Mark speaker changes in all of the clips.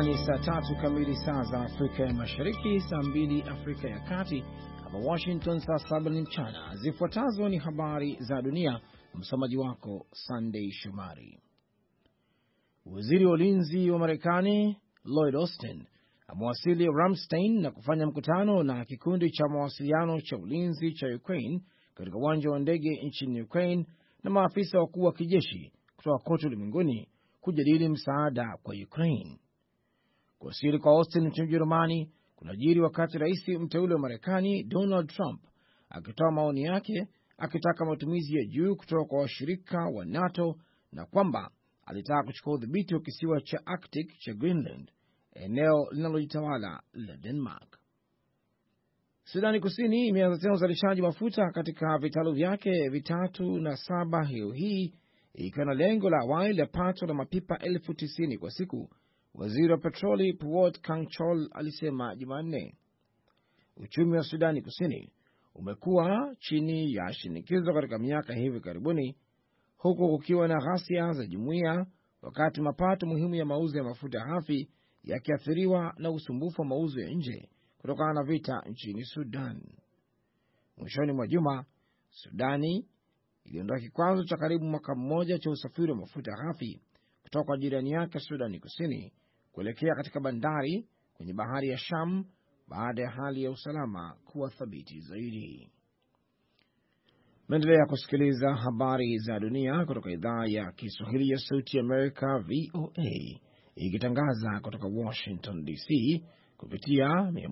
Speaker 1: Ni saa tatu kamili saa za Afrika ya Mashariki, saa 2 Afrika ya Kati, hapa Washington saa 7 mchana. Zifuatazo ni habari za dunia, msomaji wako Sunday Shomari. Waziri wa ulinzi wa Marekani Lloyd Austin amewasili Ramstein na kufanya mkutano na kikundi cha mawasiliano cha ulinzi cha Ukraine katika uwanja wa ndege nchini Ukraine na maafisa wakuu wa kijeshi kutoka kote ulimwenguni kujadili msaada kwa Ukraine. Kuwasili kwa Austin nchini Ujerumani kunajiri wakati rais mteule wa Marekani Donald Trump akitoa maoni yake akitaka matumizi ya juu kutoka kwa washirika wa NATO na kwamba alitaka kuchukua udhibiti wa kisiwa cha Arctic cha Greenland, eneo linalojitawala la Denmark. Sudani Kusini imeanza tena uzalishaji mafuta katika vitalu vyake 3 hiyo hii, ikiwa na lengo la awali la pato la mapipa 90,000 kwa siku. Waziri wa petroli Puot Kangchol alisema Jumanne. Uchumi wa Sudani Kusini umekuwa chini ya shinikizo katika miaka hivi karibuni, huku kukiwa na ghasia za jumuiya, wakati mapato muhimu ya mauzo ya mafuta hafi yakiathiriwa na usumbufu wa mauzo ya nje kutokana na vita nchini Sudan. Mwishoni mwa juma, Sudani iliondoa kikwazo cha karibu mwaka mmoja cha usafiri wa mafuta ghafi kutoka kwa jirani yake Sudani Kusini kuelekea katika bandari kwenye bahari ya Sham baada ya hali ya usalama kuwa thabiti zaidi. Mnaendelea kusikiliza habari za dunia kutoka idhaa ya Kiswahili ya Sauti ya Amerika VOA, ikitangaza kutoka Washington DC kupitia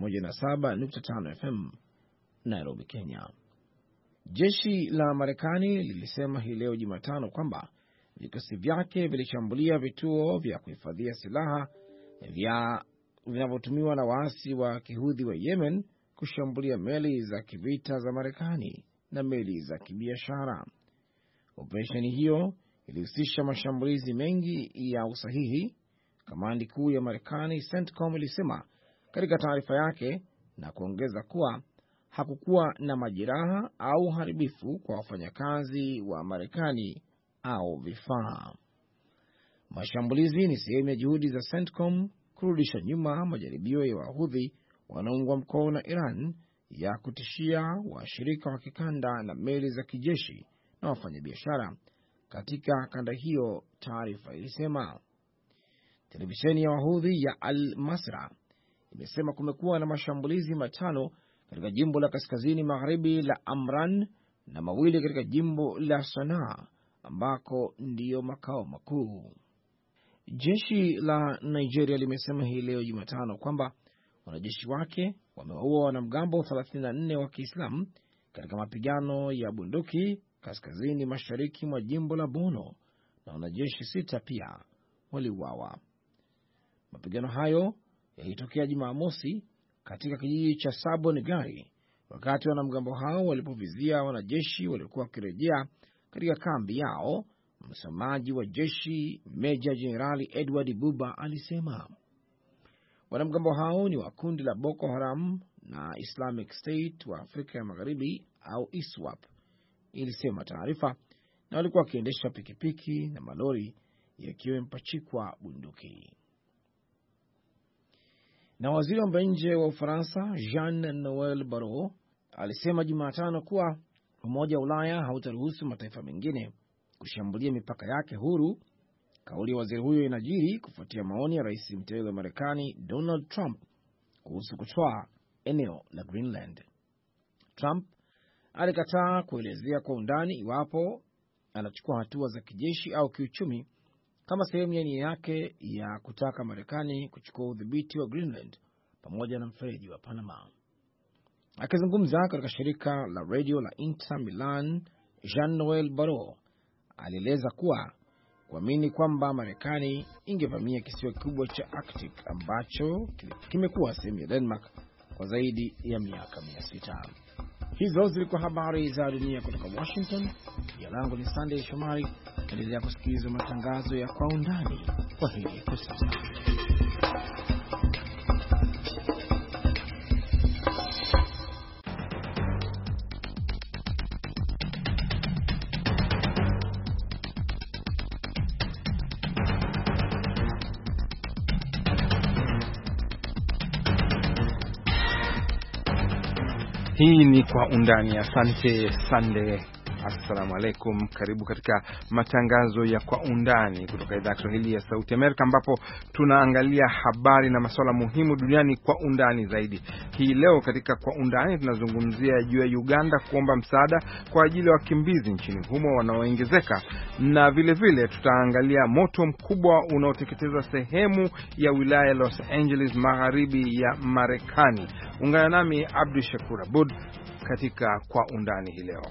Speaker 1: 107.5 FM Nairobi, Kenya. Jeshi la Marekani lilisema hii leo Jumatano kwamba vikosi vyake vilishambulia vituo vya kuhifadhia silaha vinavyotumiwa na waasi wa Kihudhi wa Yemen kushambulia meli za kivita za Marekani na meli za kibiashara. Operesheni hiyo ilihusisha mashambulizi mengi ya usahihi, kamandi kuu ya Marekani CENTCOM ilisema katika taarifa yake, na kuongeza kuwa hakukuwa na majeraha au uharibifu kwa wafanyakazi wa Marekani au vifaa. Mashambulizi ni sehemu ya juhudi za CENTCOM kurudisha nyuma majaribio ya Wahudhi wanaungwa mkono na Iran ya kutishia washirika wa kikanda na meli za kijeshi na wafanyabiashara katika kanda hiyo, taarifa ilisema. Televisheni ya Wahudhi ya Al-Masra imesema kumekuwa na mashambulizi 5 katika jimbo la kaskazini magharibi la Amran na 2 katika jimbo la Sanaa ambako ndiyo makao makuu. Jeshi la Nigeria limesema hii leo Jumatano kwamba wanajeshi wake wamewaua wanamgambo 34 wa Kiislamu katika mapigano ya bunduki kaskazini mashariki mwa jimbo la Borno, na wanajeshi 6 pia waliuawa. Mapigano hayo yalitokea Jumamosi katika kijiji cha Sabo Negari wakati wanamgambo hao walipovizia wanajeshi waliokuwa wakirejea katika kambi yao. Msemaji wa jeshi Meja Jenerali Edward Buba alisema wanamgambo hao ni wa kundi la Boko Haram na Islamic State wa Afrika ya Magharibi au ISWAP, ilisema taarifa, na walikuwa wakiendesha pikipiki na malori yakiwa yamepachikwa bunduki. Na waziri wa mambo ya nje wa Ufaransa Jean-Noel Barrot alisema Jumatano kuwa Umoja wa Ulaya hautaruhusu mataifa mengine kushambulia mipaka yake huru. Kauli ya waziri huyo inajiri kufuatia maoni ya rais mteule wa Marekani Donald Trump kuhusu kutoa eneo la Greenland. Trump alikataa kuelezea kwa undani iwapo anachukua hatua za kijeshi au kiuchumi kama sehemu ya nia yake ya kutaka Marekani kuchukua udhibiti wa Greenland pamoja na mfereji wa Panama. Akizungumza katika shirika la radio la Inter Milan, Jean-Noel Barrot alieleza kuwa kuamini kwamba Marekani ingevamia kisiwa kikubwa cha Arctic ambacho kimekuwa sehemu ya Denmark kwa zaidi ya miaka 600. Hizo zilikuwa habari za dunia kutoka Washington. Jina langu ni Sunday Shomari. Endelea kusikiliza matangazo ya Kwa Undani. Kwa heri kwa sasa.
Speaker 2: Hii ni Kwa Undani. Asante Sande. Assalamu alaikum, karibu katika matangazo ya Kwa Undani kutoka idhaa ya Kiswahili ya Sauti Amerika, ambapo tunaangalia habari na masuala muhimu duniani kwa undani zaidi. Hii leo katika Kwa Undani tunazungumzia juu ya Uganda kuomba msaada kwa ajili ya wakimbizi nchini humo wanaoongezeka, na vile vile tutaangalia moto mkubwa unaoteketeza sehemu ya wilaya ya Los Angeles magharibi ya Marekani. Ungana nami Abdul Shakur Abud katika Kwa Undani hii leo.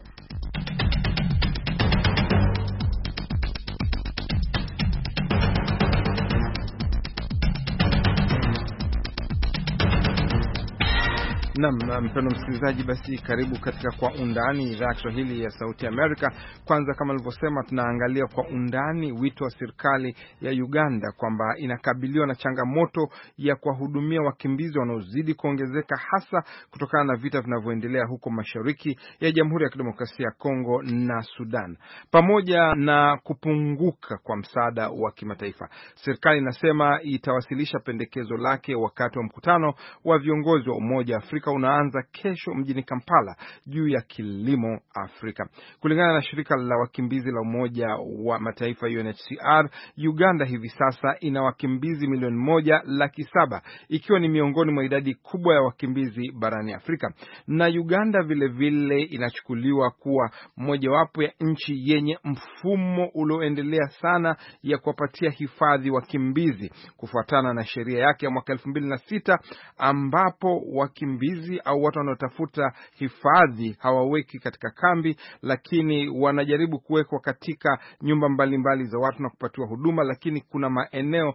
Speaker 2: Mpendwa msikilizaji, basi karibu katika Kwa Undani, idhaa ya Kiswahili ya Sauti Amerika. Kwanza, kama nilivyosema, tunaangalia kwa undani wito wa serikali ya Uganda kwamba inakabiliwa na changamoto ya kuwahudumia wakimbizi wanaozidi kuongezeka, hasa kutokana na vita vinavyoendelea huko mashariki ya Jamhuri ya Kidemokrasia ya Kongo na Sudan, pamoja na kupunguka kwa msaada wa kimataifa. Serikali inasema itawasilisha pendekezo lake wakati wa mkutano wa viongozi wa Umoja wa Afrika unaanza kesho mjini Kampala juu ya kilimo Afrika. Kulingana na shirika la wakimbizi la Umoja wa Mataifa UNHCR, Uganda hivi sasa ina wakimbizi 1,700,000, ikiwa ni miongoni mwa idadi kubwa ya wakimbizi barani Afrika. Na Uganda vile vile inachukuliwa kuwa mojawapo ya nchi yenye mfumo ulioendelea sana ya kuwapatia hifadhi wakimbizi, kufuatana na sheria yake ya mwaka 2006 ambapo wakimbizi au watu wanaotafuta hifadhi hawaweki katika kambi, lakini wanajaribu kuwekwa katika nyumba mbalimbali za watu na kupatiwa huduma. Lakini kuna maeneo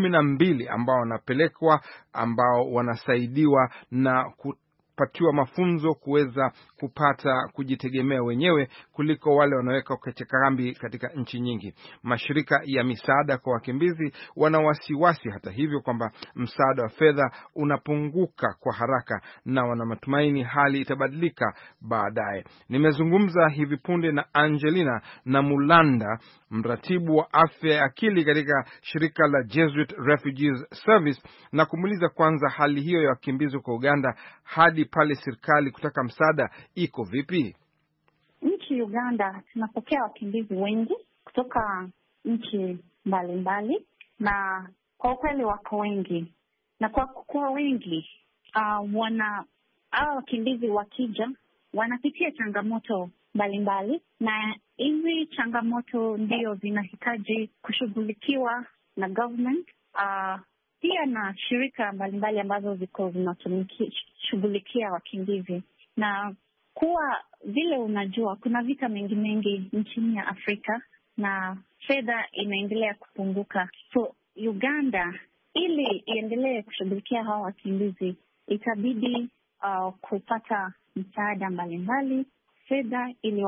Speaker 2: 12 ambao wanapelekwa, ambao wanasaidiwa na kupatiwa mafunzo kuweza kupata kujitegemea wenyewe kuliko wale wanaweka katika kambi katika nchi nyingi. Mashirika ya misaada kwa wakimbizi wana wasiwasi hata hivyo kwamba msaada wa fedha unapunguka kwa haraka, na wana matumaini hali itabadilika baadaye. Nimezungumza hivi punde na Angelina Namulanda, mratibu wa afya ya akili katika shirika la Jesuit Refugees Service, na kumuuliza kwanza hali hiyo ya wakimbizi kwa Uganda hadi pale serikali kutaka msaada iko vipi.
Speaker 3: Nchi Uganda tunapokea wakimbizi wengi kutoka nchi mbalimbali, na kwa ukweli wako wengi, na kwa wengi wakimbizi wakija wanapitia changamoto mbalimbali, na hizi changamoto ndio zinahitaji kushughulikiwa na government, pia na shirika mbalimbali ambazo ziko zinashughulikia wakimbizi. Na kuwa vile unajua kuna vita mengi nchini ya Afrika na fedha inaendelea kupunguka. So Uganda ili iendelee kushughulikia hawa wakimbizi itabidi kupata msaada mbalimbali, fedha ili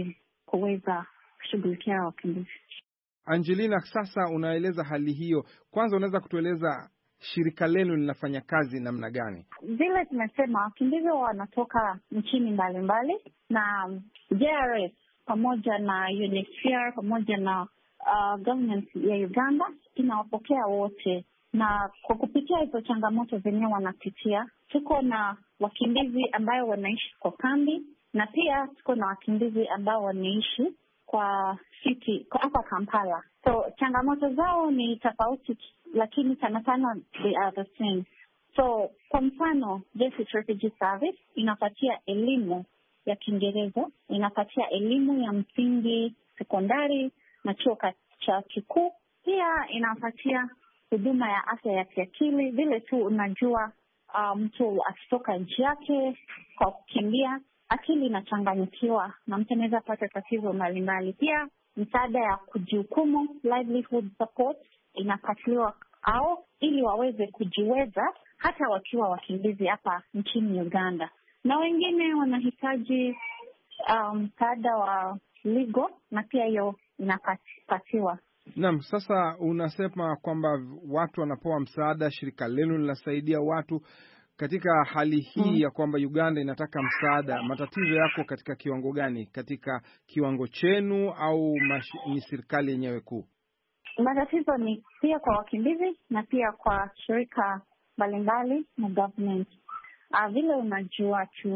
Speaker 3: kuweza kushughulikia wakimbizi.
Speaker 2: Angelina, sasa unaeleza hali hiyo. Kwanza unaweza kutueleza shirika lenu linafanya kazi namna gani?
Speaker 3: Vile tumesema wakimbizi wanatoka nchini mbalimbali, na JRS pamoja na UNHCR pamoja na government ya Uganda inawapokea wote, na kwa kupitia hizo changamoto zenyewe wanapitia, tuko na wakimbizi ambao wanaishi kwa kambi, na pia tuko na wakimbizi ambao wanaishi kwa city hapa Kampala. So changamoto zao ni tofauti, lakini sana they are the same. So kwa mfano, Jesuit Refugee Service inapatia elimu ya Kiingereza, inapatia elimu ya msingi, sekondari na chuo cha kikuu. Pia inapatia huduma ya afya ya kiakili. Vile tu unajua mtu akitoka nchi yake kwa kukimbia, akili inachanganyikiwa na mtu anaweza pata tatizo mbalimbali. Pia msaada ya kujihukumu, livelihood support, inapatiliwa au ili waweze kujiweza hata wakiwa wakimbizi hapa nchini Uganda. Na wengine wanahitaji msaada wa legal, na pia hiyo inapatiwa.
Speaker 2: Naam, sasa unasema kwamba watu wanapewa msaada, shirika lenu linasaidia watu katika hali hii ya kwamba Uganda inataka msaada. Matatizo yako katika kiwango gani? Katika kiwango chenu au ni serikali yenyewe kuu?
Speaker 3: Matatizo ni pia kwa wakimbizi na pia kwa shirika mbalimbali na government. Vile unajua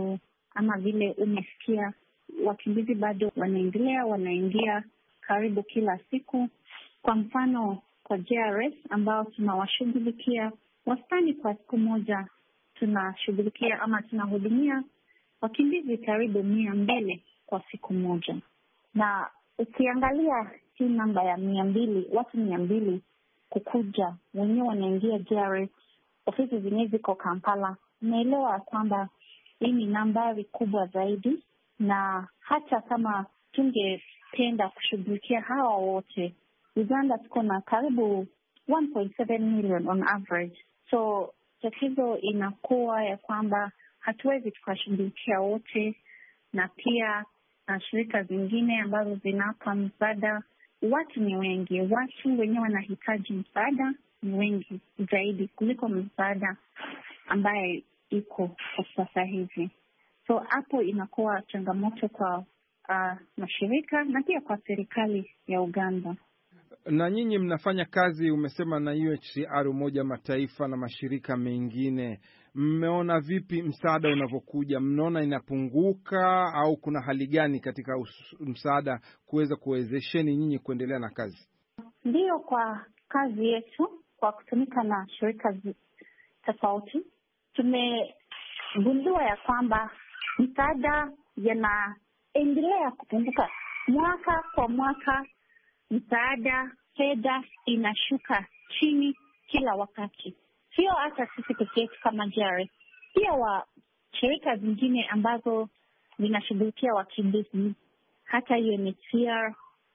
Speaker 3: ama vile umesikia, wakimbizi bado wanaingia karibu kila siku. Kwa mfano kwa JRS ambao tunawashughulikia wastani kwa siku moja, tunashughulikia ama tunahudumia wakimbizi karibu 200 kwa siku moja. Na ukiangalia hii namba ya 200, watu 200 kukuja wenyewe wanaingia JRS, ofisi zenyewe ziko Kampala, unaelewa kwamba hii ni nambari kubwa zaidi. Na hata kama tungependa kushughulikia hawa wote, Uganda tuko na karibu 1.7 million on average. So tatizo inakuwa ya kwamba hatuwezi tukashughulikia wote, na pia na shirika zingine ambazo zinapa msaada, watu ni wengi, watu wenyewe wanahitaji msaada ni wengi zaidi kuliko msaada ambaye iko kwa sasa hivi. So hapo inakuwa changamoto kwa mashirika na pia kwa serikali ya Uganda.
Speaker 2: Na nyinyi mnafanya kazi, umesema na UNHCR, Umoja Mataifa na mashirika mengine. Mmeona vipi msaada unavyokuja? Mnaona inapunguka au kuna hali gani katika msaada kuweza kuwezesheni nyinyi kuendelea na kazi?
Speaker 3: Ndiyo, kwa kazi yetu, kwa kutumika na shirika tofauti, tumegundua ya kwamba msaada yanaendelea kupunguka mwaka kwa mwaka. Msaada, fedha inashuka chini kila wakati. Sio hata sisi pekee kama JRS, pia shirika zingine ambazo zinashughulikia wakimbizi, hata UNHCR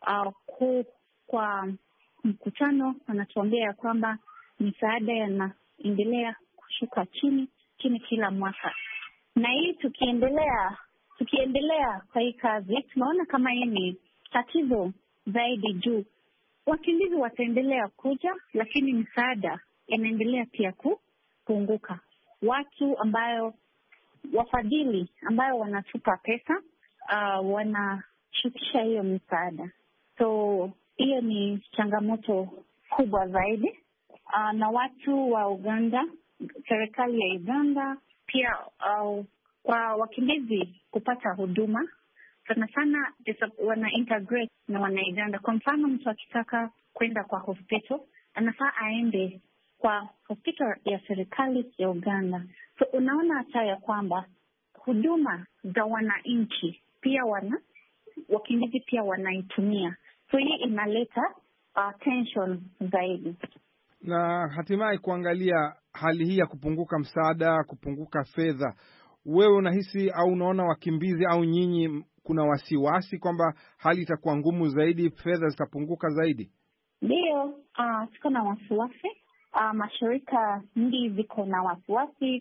Speaker 3: kwa mkutano wanatuambia ya kwamba misaada yanaendelea kushuka chini kila mwaka. Na hii tukiendelea kwa hii kazi, tunaona kama hii ni tatizo zaidi juu wakimbizi wataendelea kuja, lakini msaada yanaendelea pia kupunguka. Wafadhili ambayo wanatupa pesa wanashukisha hiyo msaada. So hiyo ni changamoto kubwa zaidi. Na watu wa Uganda, serikali ya Uganda pia kwa wakimbizi kupata huduma sana sana wana integrate na Wana-Uganda. Kwa mfano, mtu akitaka kwenda kwa hospital anafaa aende kwa hospital ya serikali ya Uganda. So unaona hata ya kwamba huduma za wananchi pia wakimbizi pia wanaitumia. So hii inaleta tension zaidi.
Speaker 2: Na hatimaye kuangalia hali hii ya kupunguka msaada, kupunguka fedha, wewe unahisi au unaona wakimbizi au nyinyi kuna wasiwasi kwamba hali itakuwa ngumu zaidi, fedha zitapunguka zaidi?
Speaker 3: Ndiyo, tuko na wasiwasi. Mashirika nyingi ziko na wasiwasi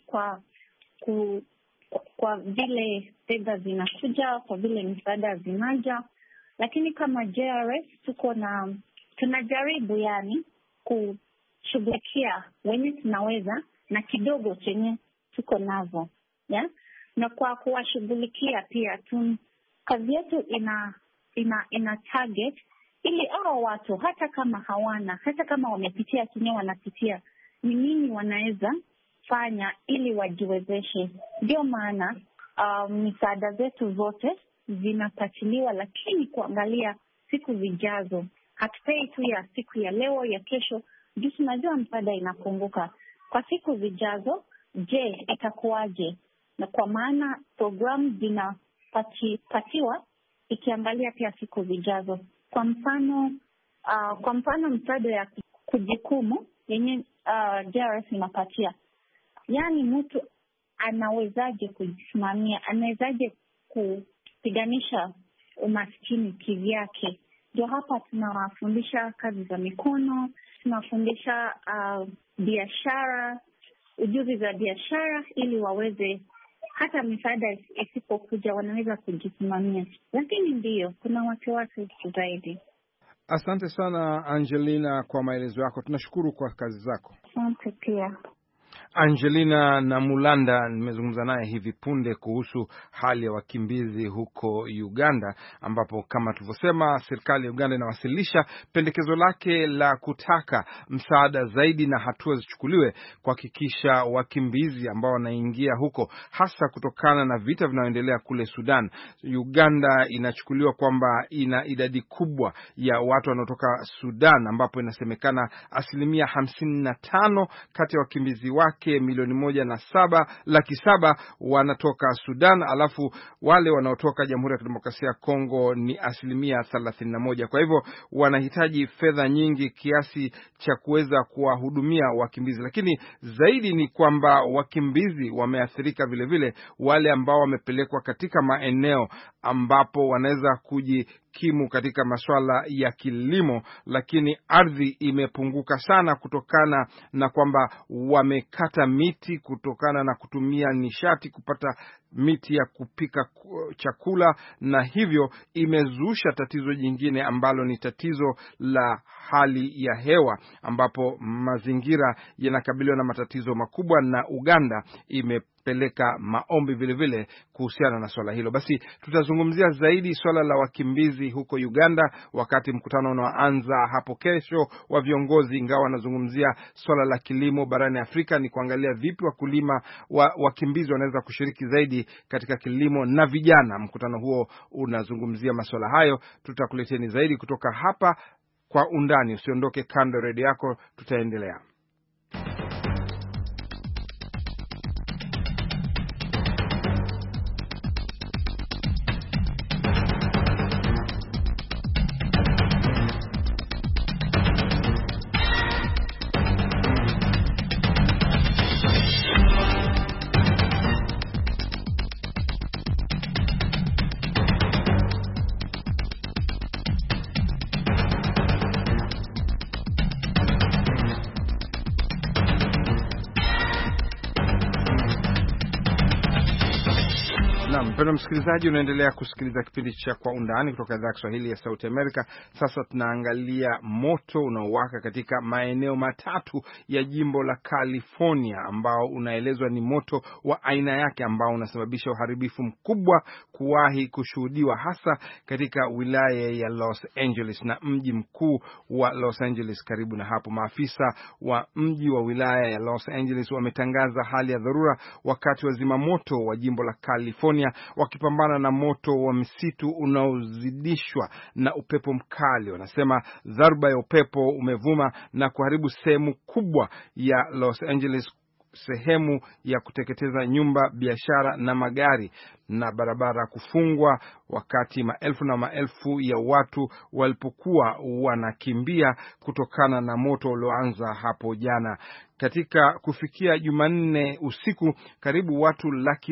Speaker 3: kwa vile fedha zinakuja, kwa vile msaada zinaja. Lakini kama JRS tunajaribu kushughulikia wenye tunaweza na kidogo chenye tuko nazo, yeah? Na kwa kuwashughulikia pia kazi yetu ina target ili hao watu hata kama wamepitia chenye wanapitia, ni nini wanaweza fanya ili wajiwezeshe. Ndio maana misaada zetu zote zinapatiliwa, lakini kuangalia siku zijazo. Hatupei tu ya siku ya leo ya kesho, juu tunajua msaada inapunguka. Kwa siku zijazo, je, itakuwaje? Na kwa maana programu zinapatiwa ikiangalia pia siku zijazo. Kwa mfano msaada ya kujikumu yenye JRS inapatia, yaani mtu anawezaje kujisimamia, anawezaje kupiganisha umaskini kivyake. Ndio hapa tunawafundisha kazi za mikono, tunawafundisha biashara, ujuzi za biashara, ili waweze hata misaada isipokuja wanaweza kujisimamia. Lakini ndiyo, kuna wasiwasi zaidi.
Speaker 2: Asante sana Angelina kwa maelezo yako. Tunashukuru kwa kazi zako.
Speaker 3: Asante pia.
Speaker 2: Angelina Namulanda nimezungumza naye hivi punde kuhusu hali ya wakimbizi huko Uganda, ambapo kama tulivyosema, serikali ya Uganda inawasilisha pendekezo lake la kutaka msaada zaidi na hatua zichukuliwe kuhakikisha wakimbizi ambao wanaingia huko, hasa kutokana na vita vinavyoendelea kule Sudan. Uganda inachukuliwa kwamba ina idadi kubwa ya watu wanaotoka Sudan, ambapo inasemekana 55% kati ya wakimbizi wake milioni 1.7 wanatoka Sudan, alafu wale wanaotoka Jamhuri ya Kidemokrasia ya Kongo ni 31%. Kwa hivyo wanahitaji fedha nyingi kiasi cha kuweza kuwahudumia wakimbizi, lakini zaidi ni kwamba wakimbizi wameathirika vile vile wale ambao wamepelekwa katika maeneo ambapo wanaweza kujikimu katika masuala ya kilimo, lakini ardhi imepunguka sana kutokana na kwamba wamekata miti kutokana na kutumia nishati kupata miti ya kupika chakula, na hivyo imezusha tatizo jingine ambalo ni tatizo la hali ya hewa, ambapo mazingira yanakabiliwa na matatizo makubwa, na Uganda imepeleka maombi vile vile kuhusiana na swala hilo. Basi tutazungumzia zaidi swala la wakimbizi huko Uganda wakati mkutano unaoanza hapo kesho wa viongozi, ingawa wanazungumzia swala la kilimo barani Afrika, ni kuangalia vipi wakulima wakimbizi wanaweza kushiriki zaidi katika kilimo na vijana. Mkutano huo unazungumzia masuala hayo. Tutakuleteni zaidi kutoka hapa Kwa Undani. Usiondoke kando redio yako, tutaendelea. Mpendwa msikilizaji, unaendelea kusikiliza kipindi cha Kwa Undani kutoka idhaa ya Kiswahili ya Sauti Amerika. Sasa tunaangalia moto unaowaka katika maeneo matatu ya jimbo la California, ambao unaelezwa ni moto wa aina yake ambao unasababisha uharibifu mkubwa kuwahi kushuhudiwa, hasa katika wilaya ya Los Angeles na mji mkuu wa Los Angeles karibu na hapo. Maafisa wa mji wa wilaya ya Los Angeles wametangaza hali ya dharura wakati wa zimamoto wa jimbo la California wakipambana na moto wa msitu unaozidishwa na upepo mkali. Wanasema dharuba ya upepo umevuma na kuharibu sehemu kubwa ya Los Angeles, sehemu ya kuteketeza nyumba, biashara na magari, na barabara kufungwa, wakati maelfu na maelfu ya watu walipokuwa wanakimbia kutokana na moto ulioanza hapo jana. Katika kufikia Jumanne usiku, karibu watu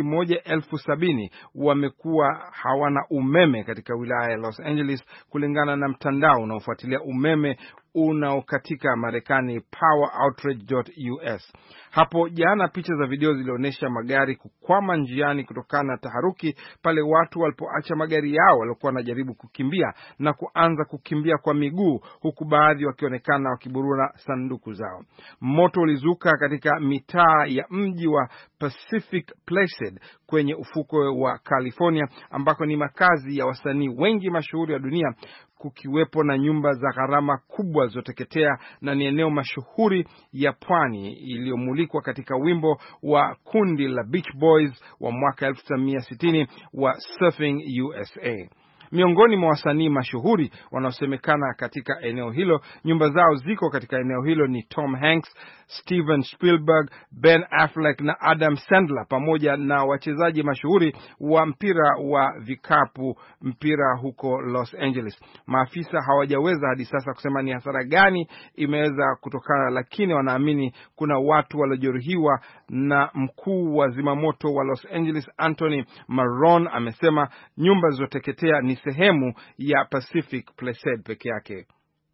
Speaker 2: 170,000 wamekuwa hawana umeme katika wilaya ya Los Angeles, kulingana na mtandao unaofuatilia umeme unaokatika Marekani, poweroutrage.us. Hapo jana picha za video zilionyesha magari kukwama njiani kutokana na taharuki pale watu walipoacha magari yao waliokuwa wanajaribu kukimbia na kuanza kukimbia kwa miguu, huku baadhi wakionekana wakiburura sanduku zao. Moto ulizuka katika mitaa ya mji wa Pacific Palisades kwenye ufukwe wa California, ambako ni makazi ya wasanii wengi mashuhuri wa dunia, kukiwepo na nyumba za gharama kubwa zoteketea, na ni eneo mashuhuri ya pwani iliyomulikwa katika wimbo wa kundi la Beach Boys wa mwaka 1960 wa Surfing USA. Miongoni mwa wasanii mashuhuri wanaosemekana katika eneo hilo, nyumba zao ziko katika eneo hilo, ni Tom Hanks, Steven Spielberg, Ben Affleck na Adam Sandler, pamoja na wachezaji mashuhuri wa mpira wa vikapu mpira huko Los Angeles. Maafisa hawajaweza hadi sasa kusema ni hasara gani imeweza kutokana, lakini wanaamini kuna watu waliojeruhiwa, na mkuu wa zimamoto wa Los Angeles Anthony Marron amesema nyumba zilizoteketea ni sehemu ya Pacific Palisades peke yake.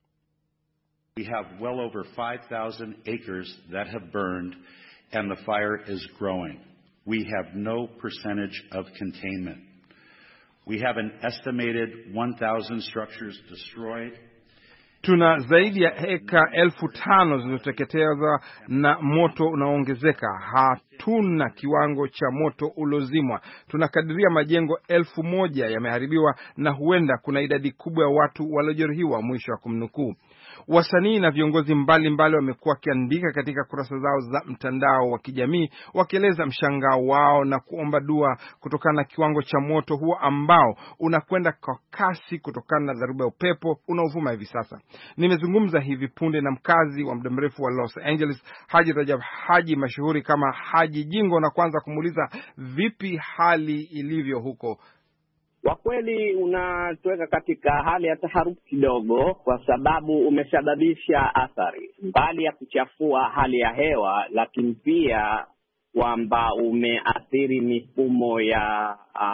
Speaker 4: We have well over 5,000 acres that have burned, and the fire is growing. We have no percentage of containment. We have an estimated 1,000 structures destroyed,
Speaker 2: Tuna zaidi ya eka 5,000 zilizoteketezwa na moto unaoongezeka. Hatuna kiwango cha moto uliozimwa. Tunakadiria majengo 1,000 yameharibiwa na huenda kuna idadi kubwa ya watu waliojeruhiwa, mwisho wa kumnukuu. Wasanii na viongozi mbalimbali wamekuwa wakiandika katika kurasa zao za mtandao wa kijamii wakieleza mshangao wao na kuomba dua kutokana na kiwango cha moto huo ambao unakwenda kwa kasi kutokana na dharuba ya upepo unaovuma hivi sasa. Nimezungumza hivi punde na mkazi wa muda mrefu wa Los Angeles, Haji Rajab Haji, mashuhuri kama Haji Jingo, na kwanza kumuuliza vipi hali ilivyo huko.
Speaker 5: Kwa kweli unatuweka katika hali ya taharuki kidogo, kwa sababu umesababisha athari mbali ya kuchafua hali ya hewa, lakini pia kwamba umeathiri mifumo ya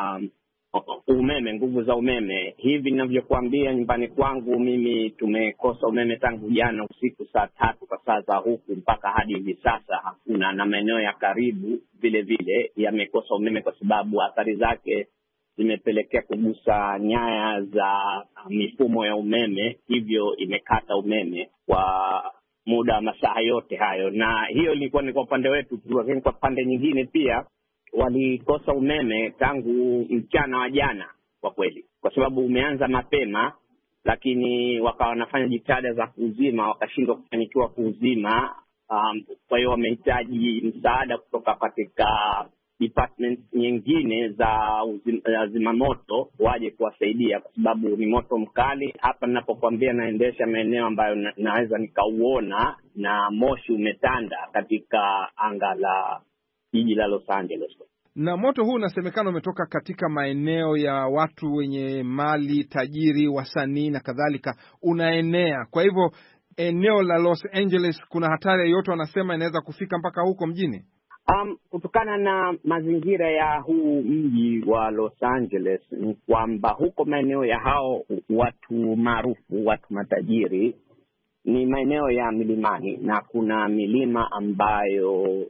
Speaker 5: umeme, nguvu za umeme. Hivi ninavyokuambia, nyumbani kwangu mimi tumekosa umeme tangu jana usiku saa 3 kwa saa za huku, mpaka hadi hivi sasa hakuna, na maeneo ya karibu vile vile yamekosa umeme kwa sababu athari zake zimepelekea kugusa nyaya za mifumo ya umeme, hivyo imekata umeme kwa muda wa masaa yote hayo. Na hiyo ilikuwa ni kwa upande wetu, lakini kwa pande nyingine pia walikosa umeme tangu mchana wa jana kwa kweli, kwa sababu umeanza mapema, lakini wakawa wanafanya jitihada za kuuzima, wakashindwa kufanikiwa kuuzima. Kwa hiyo wamehitaji msaada kutoka katika department nyingine za zimamoto waje kuwasaidia, kwa sababu ni moto mkali. Hapa ninapokuambia naendesha maeneo ambayo naweza nikauona, na moshi umetanda katika anga la jiji la Los Angeles.
Speaker 2: Na moto huu unasemekana umetoka katika maeneo ya watu wenye mali tajiri, wasanii na kadhalika, unaenea. Kwa hivyo eneo la Los Angeles kuna hatari yote wanasema inaweza kufika mpaka huko mjini.
Speaker 5: Kutokana na mazingira ya huu mji wa Los Angeles ni kwamba huko maeneo ya hao watu maarufu, watu matajiri, ni maeneo ya milimani, na kuna milima ambayo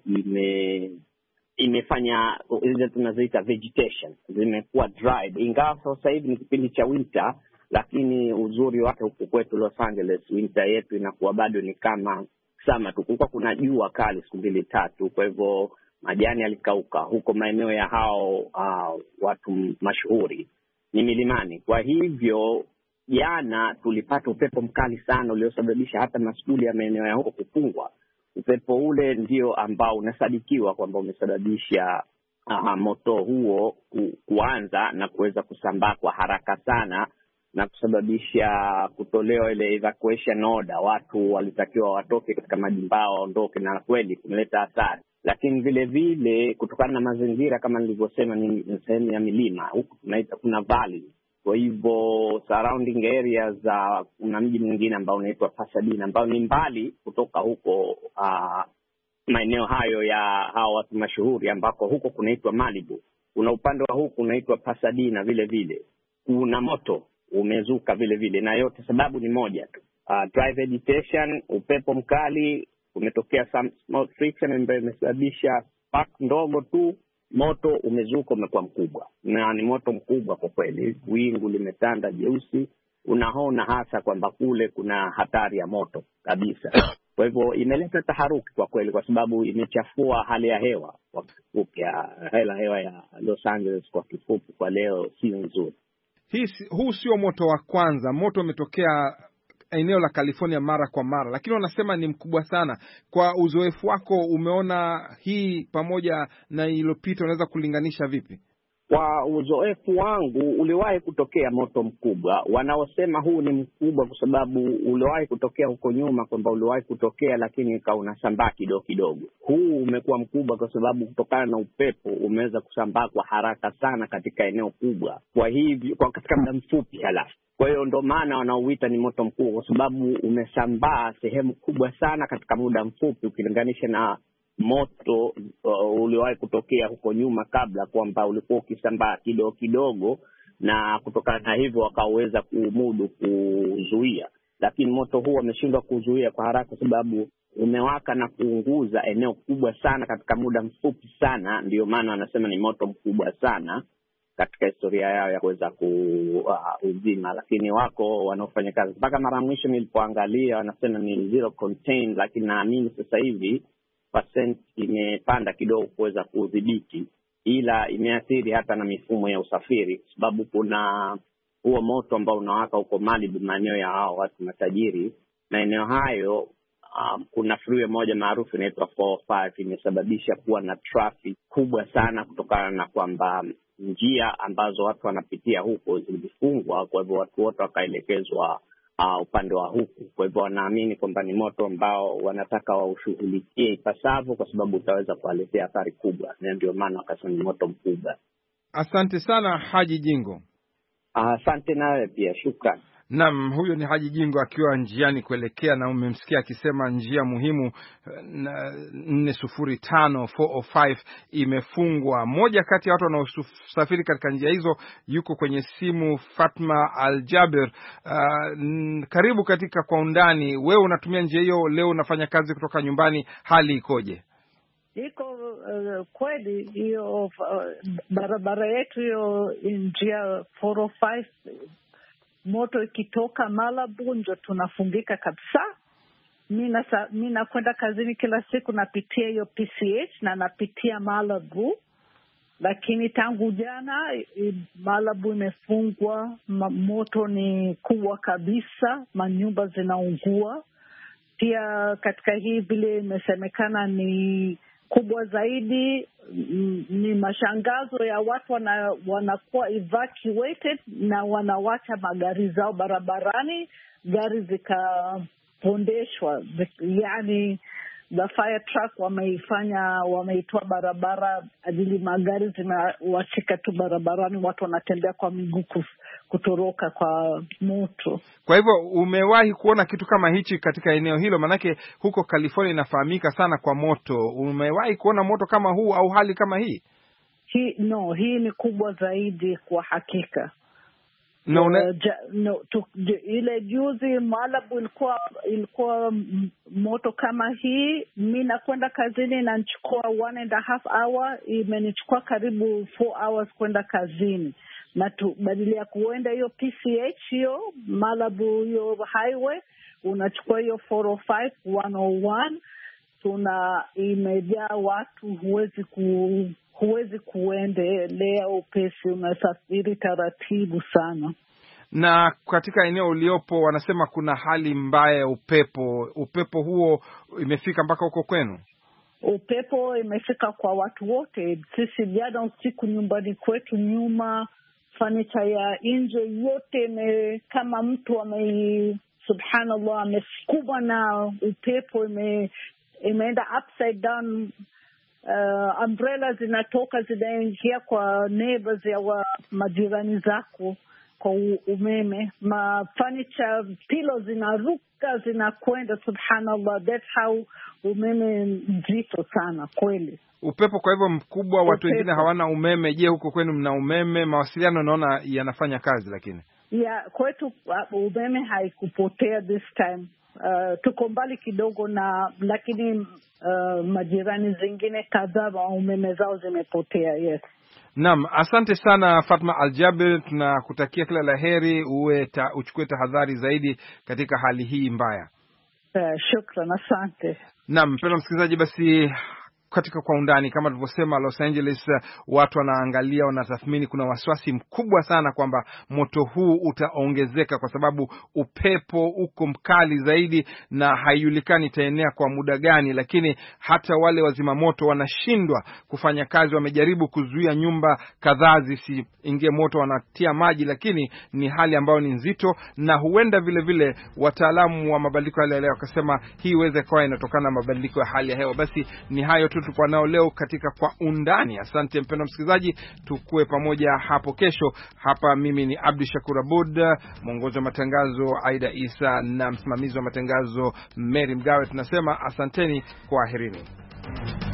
Speaker 5: imefanya ile tunazoita vegetation zimekuwa dried, ingawa sasa hivi ni kipindi cha winter, lakini uzuri wake huko kwetu Los Angeles, winter yetu inakuwa bado ni kama sama tu. Kulikuwa kuna jua kali siku 2-3, kwa hivyo majani yalikauka huko maeneo ya hao watu mashuhuri, ni milimani. Kwa hivyo jana tulipata upepo mkali sana uliosababisha hata mashule ya maeneo ya huko kufungwa. Upepo ule ndio ambao unasadikiwa kwamba umesababisha moto huo kuanza na kuweza kusambaa kwa haraka sana na kusababisha kutolewa ile evacuation order. Watu walitakiwa watoke katika majumbao, waondoke, na kweli kumeleta athari. Lakini vile vile kutokana na mazingira kama nilivyosema, ni sehemu ya milima, huku tunaita kuna valley. Kwa hivyo surrounding areas za kuna mji mwingine ambao unaitwa Pasadena, ambao ni mbali kutoka huko maeneo hayo ya hao watu mashuhuri, ambako huko kunaitwa Malibu. Kuna upande wa huku unaitwa Pasadena vile vile. Kuna moto umezuka vile vile, na yote sababu ni moja tu, dry vegetation, upepo mkali, umetokea some small friction ambayo imesababisha spark ndogo tu, moto umezuka, umekuwa mkubwa, na ni moto mkubwa kwa kweli. Wingu limetanda jeusi, unaona hasa kwamba kule kuna hatari ya moto kabisa. Kwa hivyo imeleta taharuki kwa kweli, kwa sababu imechafua hali ya hewa kwa kifupi. Hali ya hewa ya Los Angeles kwa kifupi kwa leo si nzuri.
Speaker 2: Huu sio moto wa kwanza. Moto umetokea eneo la California mara kwa mara, lakini wanasema ni mkubwa sana. Kwa uzoefu wako, umeona hii pamoja na iliyopita, unaweza kulinganisha vipi?
Speaker 5: Kwa uzoefu wangu, uliwahi kutokea moto mkubwa. Wanaosema huu ni mkubwa kwa sababu uliwahi kutokea huko nyuma, kwamba uliwahi kutokea lakini ikawa unasambaa kidogo. Huu umekuwa mkubwa kwa sababu kutokana na upepo umeweza kusambaa kwa haraka sana katika eneo kubwa, kwa hivyo kwa katika muda mfupi halafu. Kwa hiyo ndo maana wanaouita ni moto mkubwa, kwa sababu umesambaa sehemu kubwa sana katika muda mfupi ukilinganisha na moto uliwahi kutokea huko nyuma kabla, kwamba ulikuwa ukisambaa kidogo, na kutokana na hivyo wakaweza kumudu kuzuia. Lakini moto huu wameshindwa kuzuia kwa haraka kwa sababu umewaka na kuunguza eneo kubwa sana katika muda mfupi sana. Ndio maana wanasema ni moto mkubwa sana. katika historia yao ya kuweza kuuzima, lakini wako wanaofanya kazi. Mpaka mara mwisho nilipoangalia wanasema ni zero contain, lakini naamini sasa hivi percent imepanda kidogo kuweza kudhibiti, ila imeathiri hata na mifumo ya usafiri, sababu kuna huo moto ambao unawaka huko Malibu, maeneo ya hao watu matajiri. Maeneo hayo kuna freeway moja maarufu inaitwa 405 imesababisha kuwa na traffic kubwa sana, kutokana na kwamba njia ambazo watu wanapitia huko zilifungwa. Kwa hivyo watu wote wakaelekezwa upande wa huku. Kwa hivyo wanaamini kwamba ni moto ambao wanataka waushughulikie ipasavyo, kwa sababu utaweza kuwaletea athari kubwa, na ndio maana wakasema ni moto mkubwa.
Speaker 2: Asante sana Haji Jingo.
Speaker 5: Asante nawe pia, shukrani.
Speaker 2: Naam, huyo ni Haji Jingo akiwa njiani kuelekea, na umemsikia akisema njia muhimu 405 imefungwa. Moja kati ya watu wanaosafiri katika njia hizo yuko kwenye simu, Fatma Al-Jaber. Karibu katika Kwa Undani. Wewe unatumia njia hiyo leo, unafanya kazi kutoka nyumbani, hali ikoje?
Speaker 6: Iko kweli hiyo barabara yetu hiyo njia 405, moto ikitoka Malibu ndio tunafungika kabisa. Mimi nakwenda kazini kila siku, napitia hiyo PCH na napitia Malibu, lakini tangu jana Malibu imefungwa. Moto ni kubwa kabisa, manyumba zinaungua. Pia katika hii vile imesemekana ni kubwa zaidi, ni mashangazo ya watu wanakuwa evacuated na wanawacha magari zao barabarani, gari zikapondeshwa. Yani the fire truck wameitoa barabara ajili magari zinawachika tu barabarani, watu wanatembea kwa miguu kutoroka kwa moto.
Speaker 2: Kwa hivyo umewahi kuona kitu kama hichi katika eneo hilo? Manake huko California inafahamika sana kwa moto. Umewahi kuona moto kama huu au hali kama hii?
Speaker 6: Hii ni kubwa zaidi kwa hakika. Ile juzi Malibu ilikuwa moto kama hii. Mimi nakwenda kazini na nichukua 1.5 hour, imenichukua karibu 4 hours kwenda kazini, na badala ya kuenda hiyo PCH hiyo Malibu hiyo highway, unachukua hiyo 405 101, imejaa watu, huwezi kuendelea upesi, unasafiri taratibu sana.
Speaker 2: Na katika eneo uliopo wanasema kuna hali mbaya ya upepo huo imefika mpaka huko kwenu?
Speaker 6: Upepo imefika kwa watu wote. Sisi jana usiku nyumbani kwetu nyuma, furniture ya nje yote kama mtu subhanallah amesukuma na upepo, imeenda upside down. Umbrella zinatoka zinaingia kwa neighbors ya majirani zako kwa umeme. Furniture pillow zinaruka zinakwenda, subhanallah. That's how umeme mzito sana kweli.
Speaker 2: Upepo kwa hivyo mkubwa, watu wengine hawana umeme. Je, huko kwenu mna umeme? Mawasiliano naona yanafanya kazi, lakini
Speaker 6: kwetu umeme haikupotea this time. Tuko mbali kidogo lakini majirani zingine kadhaa umeme zao zimepotea. Yes.
Speaker 2: Naam, asante sana Fatma Al-Jaber, tunakutakia kila laheri, uchukue tahadhari zaidi katika hali hii mbaya.
Speaker 6: Shukran, asante.
Speaker 2: Naam, mpendwa msikilizaji, basi katika Kwa Undani, kama tulivyosema, Los Angeles watu wanaangalia, wanatathmini, kuna wasiwasi mkubwa sana kwamba moto huu utaongezeka kwa sababu upepo uko mkali zaidi na haijulikani itaenea kwa muda gani. Lakini hata wale wazima moto wanashindwa kufanya kazi, wamejaribu kuzuia nyumba kadhaa zisiingie moto, wanatia maji, lakini ni hali ambayo ni nzito, na huenda vile vile wataalamu wa mabadiliko ya hali ya hewa wakasema hii iweze kuwa inatokana na mabadiliko ya hali ya hewa. Basi ni hayo tu tulikuwa nao leo katika Kwa Undani. Asante mpendwa msikilizaji, tukue pamoja hapo kesho. Hapa mimi ni Abdi Shakur Abud, mwongozi wa matangazo Aida Isa na msimamizi wa matangazo Mary Mgawe. Tunasema asanteni, kwaherini.